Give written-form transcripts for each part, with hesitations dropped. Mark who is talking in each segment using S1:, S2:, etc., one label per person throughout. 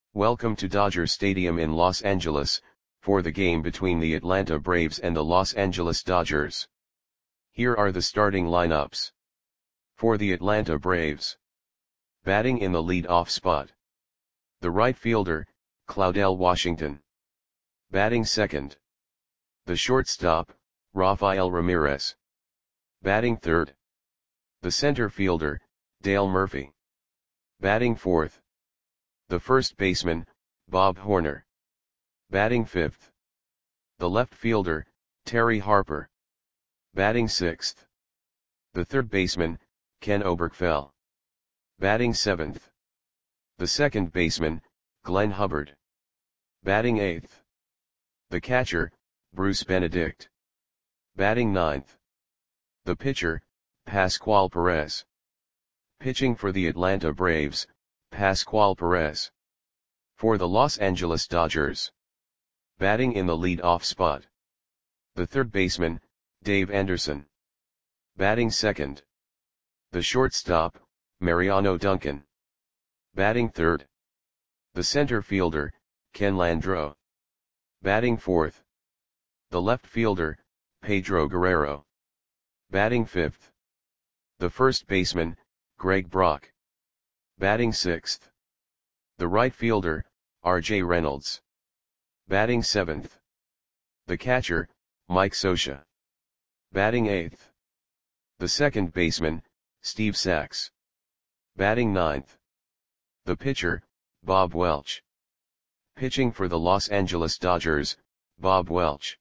S1: Welcome to Dodger Stadium in Los Angeles, for the game between the Atlanta Braves and the Los Angeles Dodgers. Here are the starting lineups. For the Atlanta Braves. Batting in the lead-off spot. The right fielder, Claudell Washington. Batting second. The shortstop, Rafael Ramirez. Batting third. The center fielder, Dale Murphy. Batting fourth. The first baseman, Bob Horner. Batting fifth. The left fielder, Terry Harper. Batting sixth. The third baseman, Ken Oberkfell. Batting seventh. The second baseman, Glenn Hubbard. Batting eighth. The catcher, Bruce Benedict. Batting ninth. The pitcher, Pascual Perez. Pitching for the Atlanta Braves, Pascual Perez. For the Los Angeles Dodgers. Batting in the lead-off spot. The third baseman, Dave Anderson. Batting second. The shortstop, Mariano Duncan. Batting third. The center fielder, Ken Landreaux. Batting fourth. The left fielder, Pedro Guerrero. Batting fifth. The first baseman, Greg Brock. Batting sixth. The right fielder, R.J. Reynolds. Batting seventh. The catcher, Mike Scioscia. Batting eighth. The second baseman, Steve Sax. Batting ninth. The pitcher, Bob Welch. Pitching for the Los Angeles Dodgers, Bob Welch.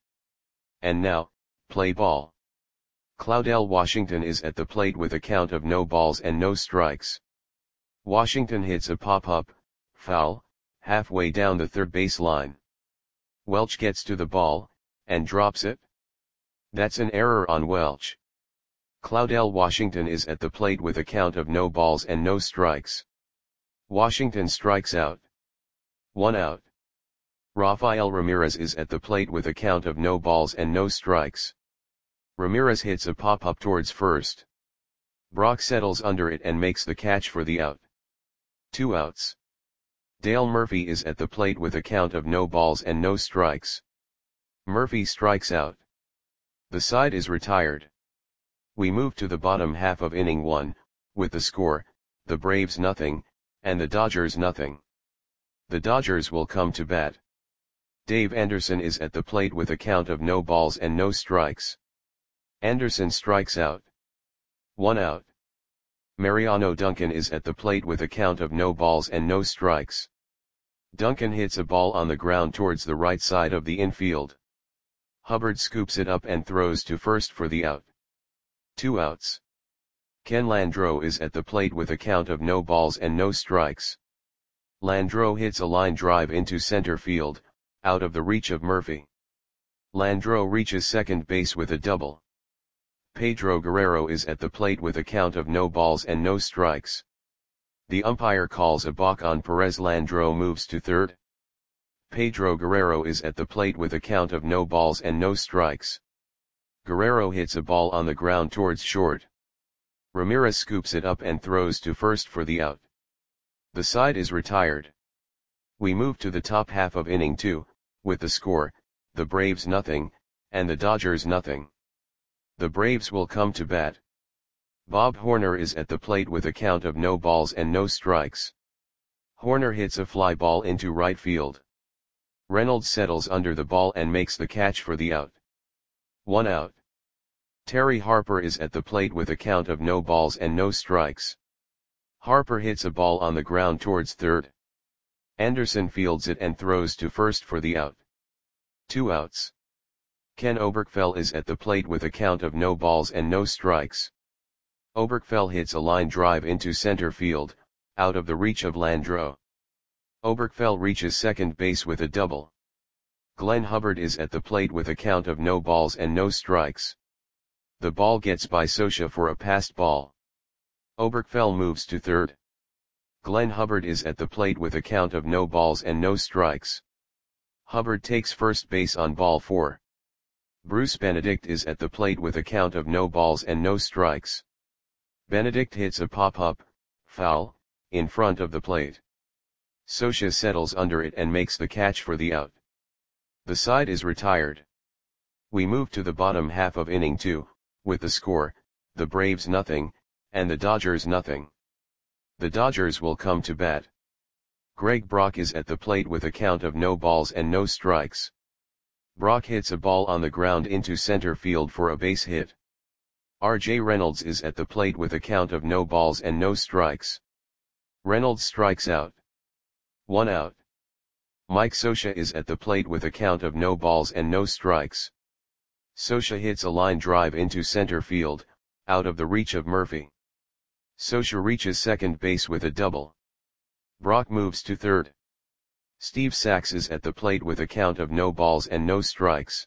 S1: And now, play ball. Claudell Washington is at the plate with a count of no balls and no strikes. Washington hits a pop-up, foul, halfway down the third base line. Welch gets to the ball, and drops it. That's an error on Welch. Claudell Washington is at the plate with a count of no balls and no strikes. Washington strikes out. 1 out. Rafael Ramirez is at the plate with a count of no balls and no strikes. Ramirez hits a pop-up towards first. Brock settles under it and makes the catch for the out. 2 outs. Dale Murphy is at the plate with a count of no balls and no strikes. Murphy strikes out. The side is retired. We move to the bottom half of inning 1, with the score, the Braves nothing, and the Dodgers nothing. The Dodgers will come to bat. Dave Anderson is at the plate with a count of no balls and no strikes. Anderson strikes out. 1 out. Mariano Duncan is at the plate with a count of no balls and no strikes. Duncan hits a ball on the ground towards the right side of the infield. Hubbard scoops it up and throws to first for the out. 2 outs. Ken Landreaux is at the plate with a count of no balls and no strikes. Landreaux hits a line drive into center field, out of the reach of Murphy. Landreaux reaches second base with a double. Pedro Guerrero is at the plate with a count of no balls and no strikes. The umpire calls a balk on Perez. Landreaux moves to third. Pedro Guerrero is at the plate with a count of no balls and no strikes. Guerrero hits a ball on the ground towards short. Ramirez scoops it up and throws to first for the out. The side is retired. We move to the top half of inning 2, with the score, the Braves nothing, and the Dodgers nothing. The Braves will come to bat. Bob Horner is at the plate with a count of no balls and no strikes. Horner hits a fly ball into right field. Reynolds settles under the ball and makes the catch for the out. 1 out. Terry Harper is at the plate with a count of no balls and no strikes. Harper hits a ball on the ground towards third. Anderson fields it and throws to first for the out. 2 outs. Ken Oberkfell is at the plate with a count of no balls and no strikes. Oberkfell hits a line drive into center field, out of the reach of Landreaux. Oberkfell reaches second base with a double. Glenn Hubbard is at the plate with a count of no balls and no strikes. The ball gets by Scioscia for a passed ball. Oberkfell moves to third. Glenn Hubbard is at the plate with a count of no balls and no strikes. Hubbard takes first base on ball 4. Bruce Benedict is at the plate with a count of no balls and no strikes. Benedict hits a pop-up, foul, in front of the plate. Scioscia settles under it and makes the catch for the out. The side is retired. We move to the bottom half of inning 2, with the score, the Braves nothing, and the Dodgers nothing. The Dodgers will come to bat. Greg Brock is at the plate with a count of no balls and no strikes. Brock hits a ball on the ground into center field for a base hit. R.J. Reynolds is at the plate with a count of no balls and no strikes. Reynolds strikes out. 1 out. Mike Scioscia is at the plate with a count of no balls and no strikes. Scioscia hits a line drive into center field, out of the reach of Murphy. Scioscia reaches second base with a double. Brock moves to third. Steve Sax is at the plate with a count of no balls and no strikes.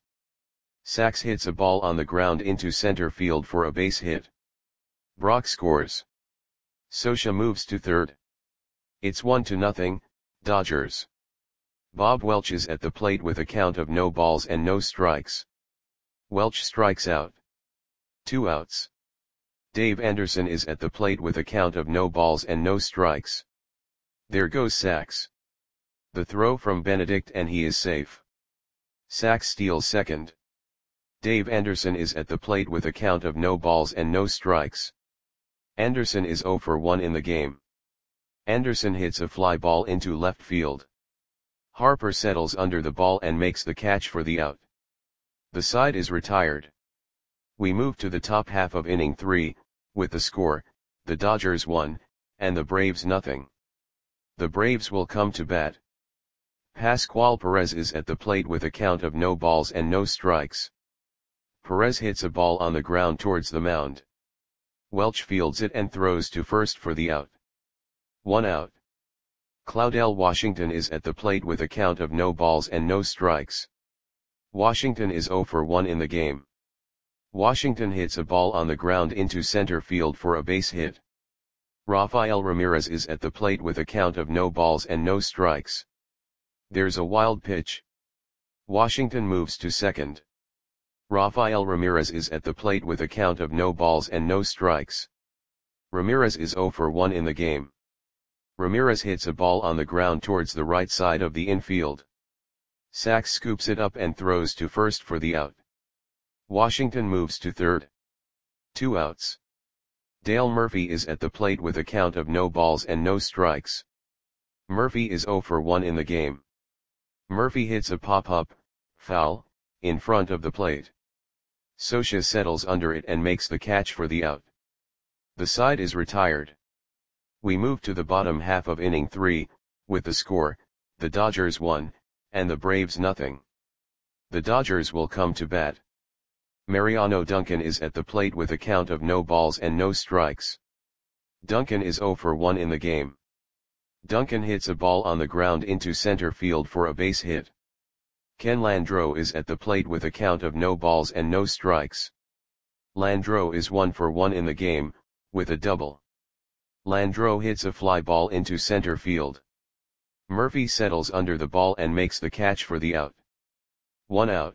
S1: Sax hits a ball on the ground into center field for a base hit. Brock scores. Scioscia moves to third. It's 1-0, Dodgers. Bob Welch is at the plate with a count of no balls and no strikes. Welch strikes out. 2 outs. Dave Anderson is at the plate with a count of no balls and no strikes. There goes Sax. The throw from Benedict and he is safe. Sax steals second. Dave Anderson is at the plate with a count of no balls and no strikes. Anderson is 0 for 1 in the game. Anderson hits a fly ball into left field. Harper settles under the ball and makes the catch for the out. The side is retired. We move to the top half of inning 3, with the score, the Dodgers 1, and the Braves nothing. The Braves will come to bat. Pascual Perez is at the plate with a count of no balls and no strikes. Perez hits a ball on the ground towards the mound. Welch fields it and throws to first for the out. 1 out. Claudell Washington is at the plate with a count of no balls and no strikes. Washington is 0 for 1 in the game. Washington hits a ball on the ground into center field for a base hit. Rafael Ramirez is at the plate with a count of no balls and no strikes. There's a wild pitch. Washington moves to second. Rafael Ramirez is at the plate with a count of no balls and no strikes. Ramirez is 0 for 1 in the game. Ramirez hits a ball on the ground towards the right side of the infield. Sax scoops it up and throws to first for the out. Washington moves to third. 2 outs. Dale Murphy is at the plate with a count of no balls and no strikes. Murphy is 0 for 1 in the game. Murphy hits a pop-up, foul, in front of the plate. Scioscia settles under it and makes the catch for the out. The side is retired. We move to the bottom half of inning 3, with the score, the Dodgers 1, and the Braves nothing. The Dodgers will come to bat. Mariano Duncan is at the plate with a count of no balls and no strikes. Duncan is 0 for 1 in the game. Duncan hits a ball on the ground into center field for a base hit. Ken Landreaux is at the plate with a count of no balls and no strikes. Landreaux is 1 for 1 in the game, with a double. Landreaux hits a fly ball into center field. Murphy settles under the ball and makes the catch for the out. 1 out.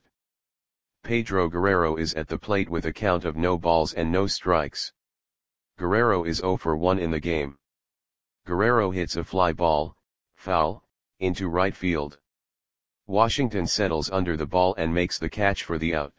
S1: Pedro Guerrero is at the plate with a count of no balls and no strikes. Guerrero is 0 for 1 in the game. Guerrero hits a fly ball, foul, into right field. Washington settles under the ball and makes the catch for the out.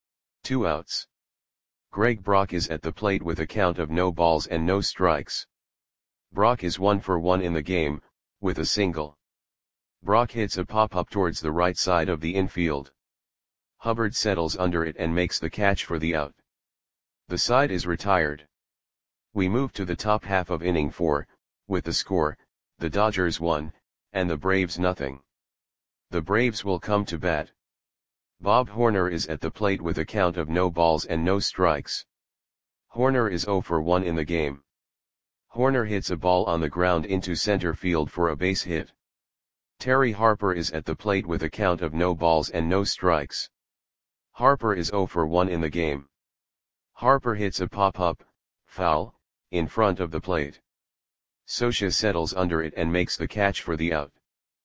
S1: 2 outs. Greg Brock is at the plate with a count of no balls and no strikes. Brock is 1 for 1 in the game, with a single. Brock hits a pop-up towards the right side of the infield. Hubbard settles under it and makes the catch for the out. The side is retired. We move to the top half of inning 4, with the score, the Dodgers 1, and the Braves nothing. The Braves will come to bat. Bob Horner is at the plate with a count of no balls and no strikes. Horner is 0 for 1 in the game. Horner hits a ball on the ground into center field for a base hit. Terry Harper is at the plate with a count of no balls and no strikes. Harper is 0 for 1 in the game. Harper hits a pop-up, foul, in front of the plate. Scioscia settles under it and makes the catch for the out.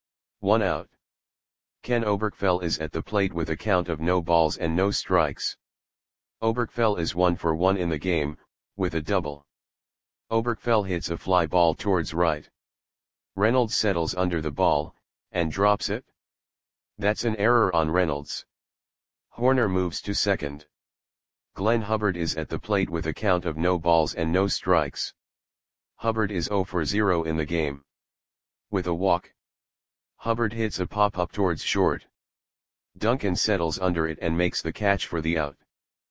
S1: 1 out. Ken Oberkfell is at the plate with a count of no balls and no strikes. Oberkfell is 1 for 1 in the game, with a double. Oberkfell hits a fly ball towards right. Reynolds settles under the ball, and drops it. That's an error on Reynolds. Horner moves to second. Glenn Hubbard is at the plate with a count of no balls and no strikes. Hubbard is 0 for 0 in the game. With a walk, Hubbard hits a pop-up towards short. Duncan settles under it and makes the catch for the out.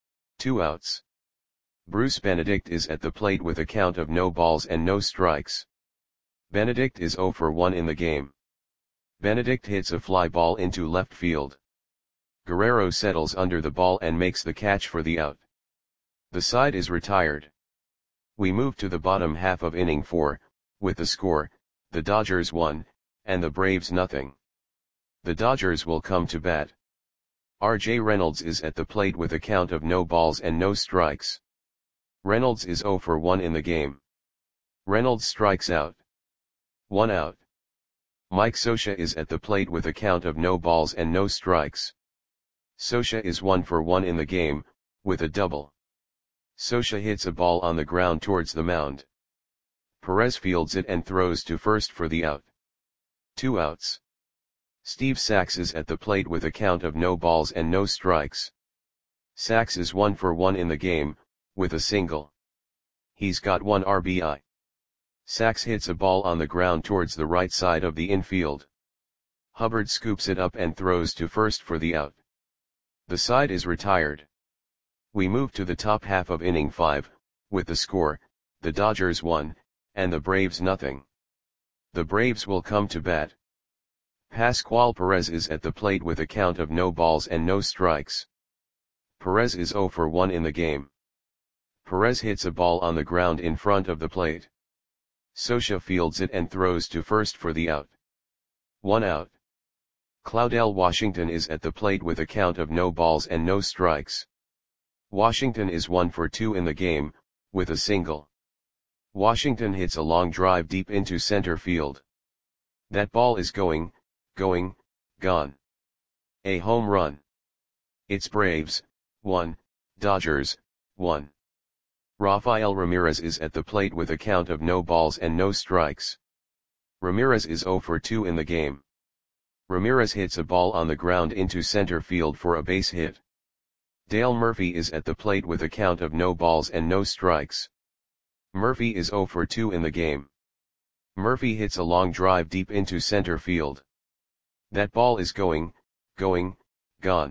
S1: 2 outs. Bruce Benedict is at the plate with a count of no balls and no strikes. Benedict is 0 for 1 in the game. Benedict hits a fly ball into left field. Guerrero settles under the ball and makes the catch for the out. The side is retired. We move to the bottom half of inning 4, with the score, the Dodgers 1, and the Braves nothing. The Dodgers will come to bat. R.J. Reynolds is at the plate with a count of no balls and no strikes. Reynolds is 0 for 1 in the game. Reynolds strikes out. 1 out. Mike Scioscia is at the plate with a count of no balls and no strikes. Scioscia is 1 for 1 in the game, with a double. Scioscia hits a ball on the ground towards the mound. Perez fields it and throws to first for the out. 2 outs. Steve Sax is at the plate with a count of no balls and no strikes. Sax is 1 for 1 in the game, with a single. He's got 1 RBI. Sax hits a ball on the ground towards the right side of the infield. Hubbard scoops it up and throws to first for the out. The side is retired. We move to the top half of inning 5, with the score, the Dodgers 1, and the Braves nothing. The Braves will come to bat. Pascual Perez is at the plate with a count of no balls and no strikes. Perez is 0 for 1 in the game. Perez hits a ball on the ground in front of the plate. Scioscia fields it and throws to first for the out. 1 out. Claudell Washington is at the plate with a count of no balls and no strikes. Washington is 1 for 2 in the game, with a single. Washington hits a long drive deep into center field. That ball is going, gone. A home run. It's Braves, 1, Dodgers, 1. Rafael Ramirez is at the plate with a count of no balls and no strikes. Ramirez is 0 for 2 in the game. Ramirez hits a ball on the ground into center field for a base hit. Dale Murphy is at the plate with a count of no balls and no strikes. Murphy is 0 for 2 in the game. Murphy hits a long drive deep into center field. That ball is going, gone.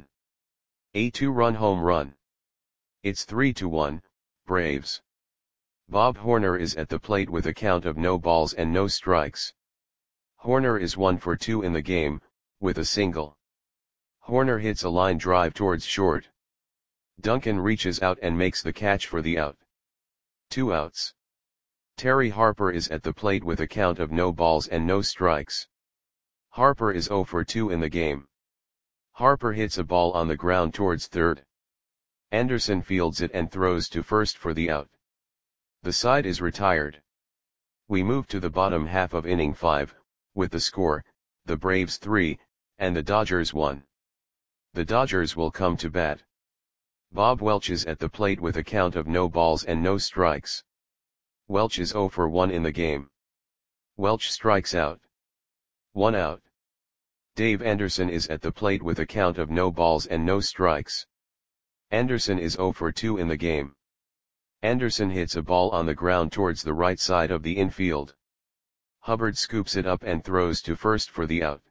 S1: A 2-run home run. It's 3-1, Braves. Bob Horner is at the plate with a count of no balls and no strikes. Horner is 1 for 2 in the game, with a single. Horner hits a line drive towards short. Duncan reaches out and makes the catch for the out. 2 outs. Terry Harper is at the plate with a count of no balls and no strikes. Harper is 0 for 2 in the game. Harper hits a ball on the ground towards third. Anderson fields it and throws to first for the out. The side is retired. We move to the bottom half of inning 5, with the score, the Braves 3, and the Dodgers 1. The Dodgers will come to bat. Bob Welch is at the plate with a count of no balls and no strikes. Welch is 0 for 1 in the game. Welch strikes out. 1 out. Dave Anderson is at the plate with a count of no balls and no strikes. Anderson is 0 for 2 in the game. Anderson hits a ball on the ground towards the right side of the infield. Hubbard scoops it up and throws to first for the out.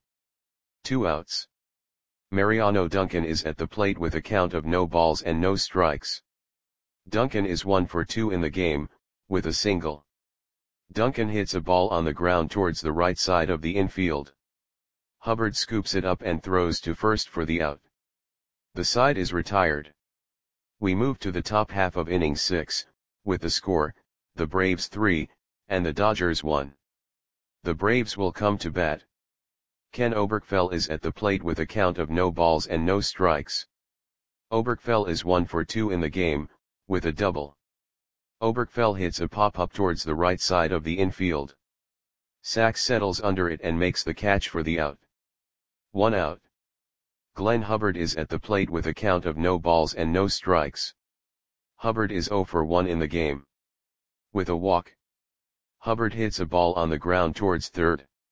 S1: 2 outs. Mariano Duncan is at the plate with a count of no balls and no strikes. Duncan is 1 for 2 in the game, with a single. Duncan hits a ball on the ground towards the right side of the infield. Hubbard scoops it up and throws to first for the out. The side is retired. We move to the top half of inning 6, with the score, the Braves 3, and the Dodgers 1. The Braves will come to bat. Ken Oberkfell is at the plate with a count of no balls and no strikes. Oberkfell is 1 for 2 in the game, with a double. Oberkfell hits a pop-up towards the right side of the infield. Sax settles under it and makes the catch for the out. 1 out. Glenn Hubbard is at the plate with a count of no balls and no strikes. Hubbard is 0 for 1 in the game. With a walk, Hubbard hits a ball on the ground towards third.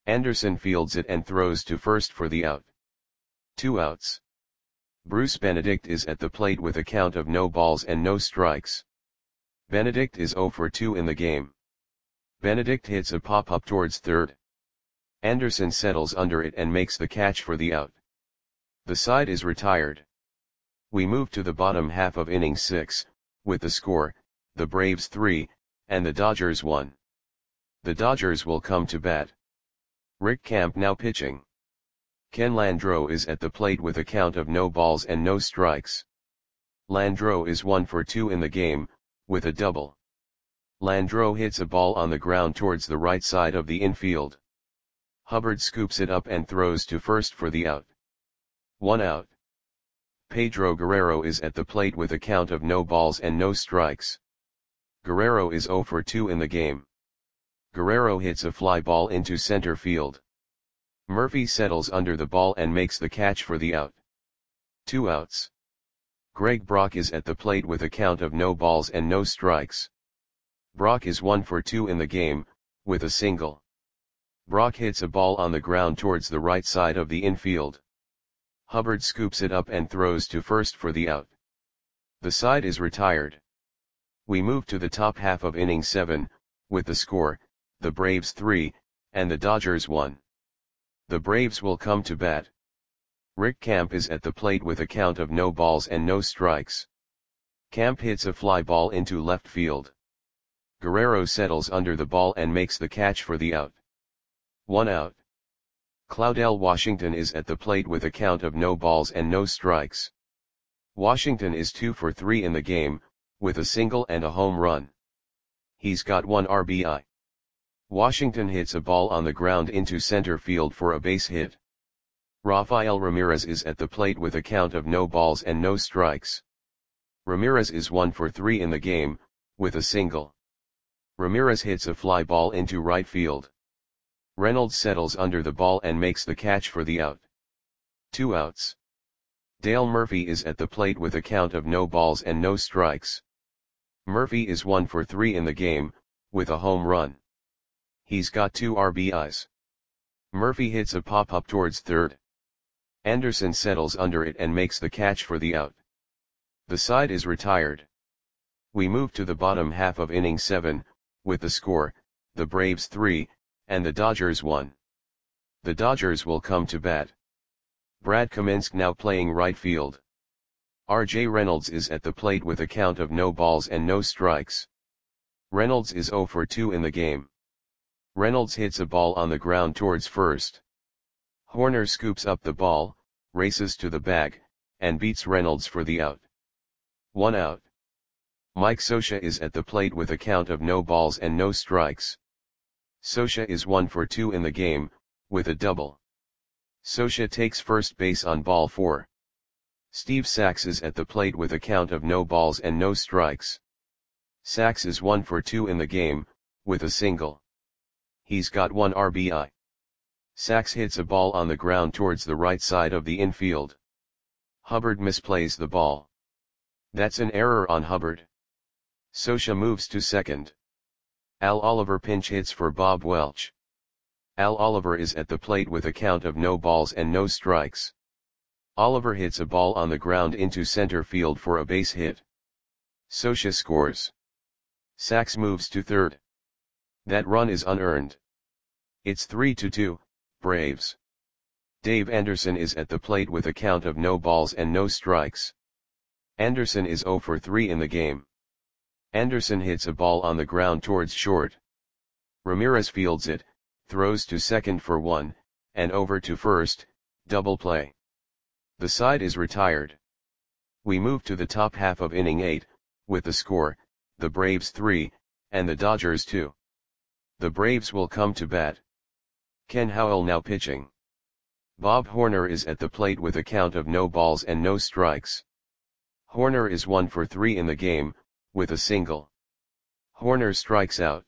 S1: Anderson fields it and throws to first for the out. 2 outs. Bruce Benedict is at the plate with a count of no balls and no strikes. Benedict is 0 for 2 in the game. Benedict hits a pop-up towards third. Anderson settles under it and makes the catch for the out. The side is retired. We move to the bottom half of inning 6, with the score, the Braves 3, and the Dodgers 1. The Dodgers will come to bat. Rick Camp now pitching. Ken Landreaux is at the plate with a count of no balls and no strikes. Landreaux is 1 for 2 in the game, with a double. Landreaux hits a ball on the ground towards the right side of the infield. Hubbard scoops it up and throws to first for the out. 1 out. Pedro Guerrero is at the plate with a count of no balls and no strikes. Guerrero is 0 for 2 in the game. Guerrero hits a fly ball into center field. Murphy settles under the ball and makes the catch for the out. 2 outs. Greg Brock is at the plate with a count of no balls and no strikes. Brock is 1 for 2 in the game, with a single. Brock hits a ball on the ground towards the right side of the infield. Hubbard scoops it up and throws to first for the out. The side is retired. We move to the top half of inning 7, with the score, the Braves 3, and the Dodgers 1. The Braves will come to bat. Rick Camp is at the plate with a count of no balls and no strikes. Camp hits a fly ball into left field. Guerrero settles under the ball and makes the catch for the out. 1 out. Claudel Washington is at the plate with a count of no balls and no strikes. Washington is 2 for 3 in the game, with a single and a home run. He's got 1 RBI. Washington hits a ball on the ground into center field for a base hit. Rafael Ramirez is at the plate with a count of no balls and no strikes. Ramirez is 1 for 3 in the game, with a single. Ramirez hits a fly ball into right field. Reynolds settles under the ball and makes the catch for the out. 2 outs. Dale Murphy is at the plate with a count of no balls and no strikes. Murphy is 1 for 3 in the game, with a home run. He's got 2 RBIs. Murphy hits a pop-up towards third. Anderson settles under it and makes the catch for the out. The side is retired. We move to the bottom half of inning 7, with the score, the Braves 3, and the Dodgers 1. The Dodgers will come to bat. Brad Kaminsky now playing right field. R.J. Reynolds is at the plate with a count of no balls and no strikes. Reynolds is 0 for 2 in the game. Reynolds hits a ball on the ground towards first. Horner scoops up the ball, races to the bag, and beats Reynolds for the out. 1 out. Mike Scioscia is at the plate with a count of no balls and no strikes. Scioscia is 1 for 2 in the game, with a double. Scioscia takes first base on ball 4. Steve Sax is at the plate with a count of no balls and no strikes. Sax is 1 for 2 in the game, with a single. He's got 1 RBI. Sax hits a ball on the ground towards the right side of the infield. Hubbard misplays the ball. That's an error on Hubbard. Scioscia moves to second. Al Oliver pinch hits for Bob Welch. Al Oliver is at the plate with a count of no balls and no strikes. Oliver hits a ball on the ground into center field for a base hit. Scioscia scores. Sax moves to third. That run is unearned. It's 3-2, Braves. Dave Anderson is at the plate with a count of no balls and no strikes. Anderson is 0 for 3 in the game. Anderson hits a ball on the ground towards short. Ramirez fields it, throws to second for 1, and over to first, double play. The side is retired. We move to the top half of inning 8, with the score, the Braves 3, and the Dodgers 2. The Braves will come to bat. Ken Howell now pitching. Bob Horner is at the plate with a count of no balls and no strikes. Horner is 1 for 3 in the game, with a single. Horner strikes out.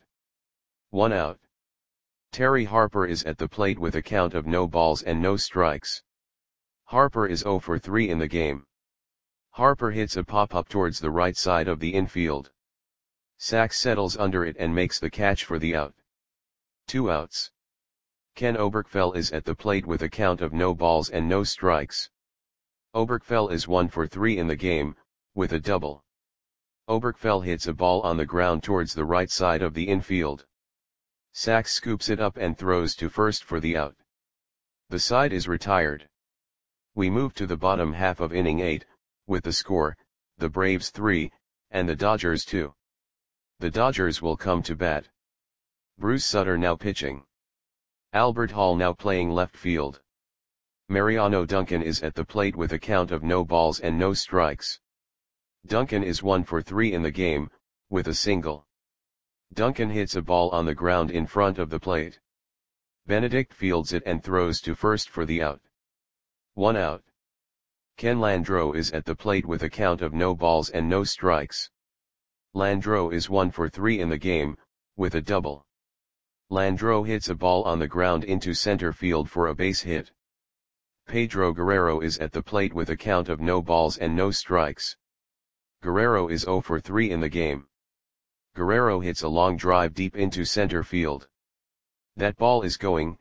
S1: 1 out. Terry Harper is at the plate with a count of no balls and no strikes. Harper is 0 for 3 in the game. Harper hits a pop-up towards the right side of the infield. Sax settles under it and makes the catch for the out. 2 outs. Ken Oberkfell is at the plate with a count of no balls and no strikes. Oberkfell is 1 for 3 in the game, with a double. Oberkfell hits a ball on the ground towards the right side of the infield. Sachs scoops it up and throws to first for the out. The side is retired. We move to the bottom half of inning 8, with the score, the Braves 3, and the Dodgers 2. The Dodgers will come to bat. Bruce Sutter now pitching. Albert Hall now playing left field. Mariano Duncan is at the plate with a count of no balls and no strikes. Duncan is 1 for 3 in the game, with a single. Duncan hits a ball on the ground in front of the plate. Benedict fields it and throws to first for the out. 1 out. Ken Landreau is at the plate with a count of no balls and no strikes. Landreau is 1 for 3 in the game, with a double. Landreau hits a ball on the ground into center field for a base hit. Pedro Guerrero is at the plate with a count of no balls and no strikes. Guerrero is 0 for 3 in the game. Guerrero hits a long drive deep into center field. That ball is gone.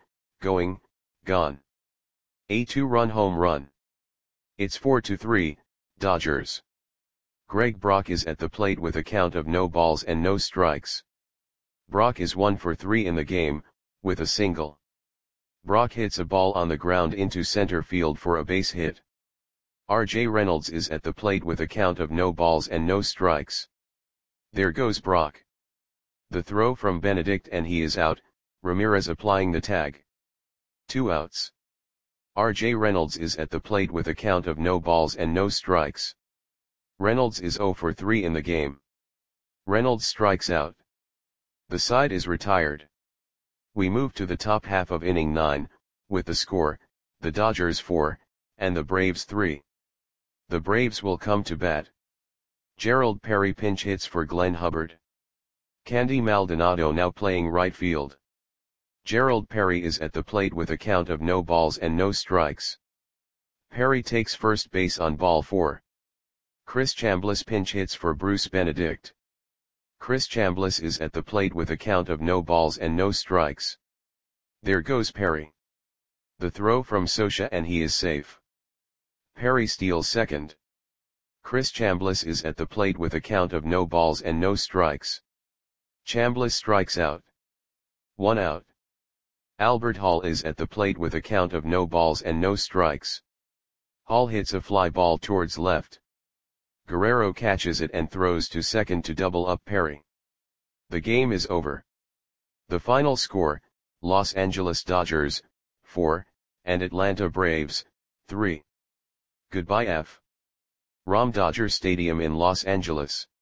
S1: A 2-run home run. It's 4-3, Dodgers. Greg Brock is at the plate with a count of no balls and no strikes. Brock is 1 for 3 in the game, with a single. Brock hits a ball on the ground into center field for a base hit. R.J. Reynolds is at the plate with a count of no balls and no strikes. There goes Brock. The throw from Benedict and he is out, Ramirez applying the tag. 2 outs. R.J. Reynolds is at the plate with a count of no balls and no strikes. Reynolds is 0 for 3 in the game. Reynolds strikes out. The side is retired. We move to the top half of inning 9, with the score, the Dodgers 4, and the Braves 3. The Braves will come to bat. Gerald Perry pinch hits for Glenn Hubbard. Candy Maldonado now playing right field. Gerald Perry is at the plate with a count of no balls and no strikes. Perry takes first base on ball 4. Chris Chambliss pinch hits for Bruce Benedict. Chris Chambliss is at the plate with a count of no balls and no strikes. There goes Perry. The throw from Socha and he is safe. Perry steals second. Chris Chambliss is at the plate with a count of no balls and no strikes. Chambliss strikes out. 1 out. Albert Hall is at the plate with a count of no balls and no strikes. Hall hits a fly ball towards left. Guerrero catches it and throws to second to double up Perry. The game is over. The final score, Los Angeles Dodgers, 4, and Atlanta Braves, 3. Goodbye F. Rom Dodger Stadium in Los Angeles.